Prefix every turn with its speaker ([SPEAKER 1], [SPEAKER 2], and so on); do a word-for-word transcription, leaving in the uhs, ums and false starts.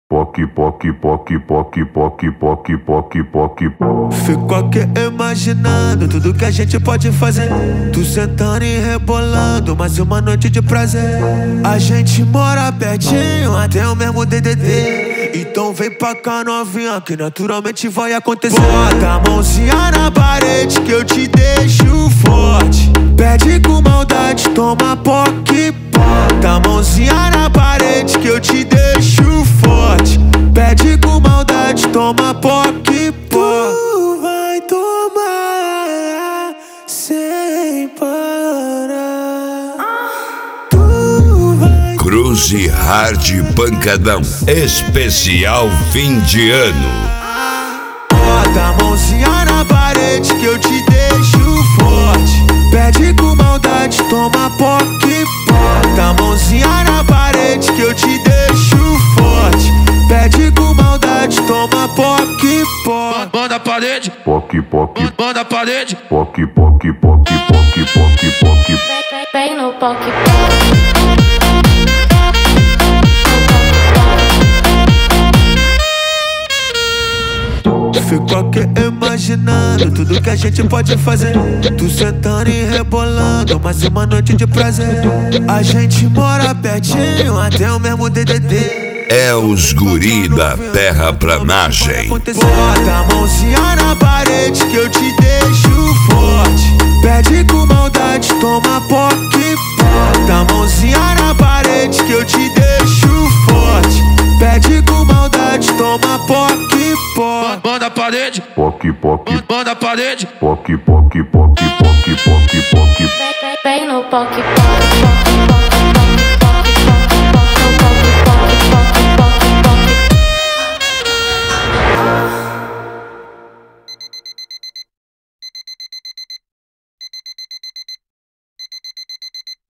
[SPEAKER 1] Poc, poc, poc, poc, poc, poc, poc, poc, poc.
[SPEAKER 2] Fico aqui imaginando tudo que a gente pode fazer. Tu sentando e rebolando, mais uma noite de prazer. A gente mora pertinho, até o mesmo D D D. Então vem pra cá novinha, que naturalmente vai acontecer. Bota a mãozinha na parede que eu te deixo forte. Pede com maldade, toma poc, bota a mãozinha na parede que eu te deixo forte. Pede com maldade, toma poc, tu vai tomar sem parar. Tu vai
[SPEAKER 3] Cruze Hard Pancadão especial fim de ano.
[SPEAKER 2] Bota a mãozinha na parede que eu te deixo forte. Pede com maldade, toma poc, bota a mãozinha na parede que eu te deixo forte. Pede com maldade, toma poc, poc.
[SPEAKER 4] Manda a parede,
[SPEAKER 1] Poc, poc,
[SPEAKER 4] manda a parede.
[SPEAKER 1] poc, poc, poc, poc, poc, poc.
[SPEAKER 5] Vem no poc poc.
[SPEAKER 2] Fico aqui imaginando tudo que a gente pode fazer. Tu sentando e rebolando, mais uma noite de prazer. A gente mora pertinho, até o mesmo D D D.
[SPEAKER 3] É os guri da terraplanagem.
[SPEAKER 2] Bota a mãozinha na parede que eu te deixo forte. Pede com maldade, toma poc, bota a mãozinha na parede que eu te deixo forte. Pede com maldade, toma poc, poc.
[SPEAKER 4] Manda a parede,
[SPEAKER 1] Poc, poc,
[SPEAKER 4] manda a parede.
[SPEAKER 1] poc, poc, poc, poc, poc, poc.
[SPEAKER 5] Vem no poc poc.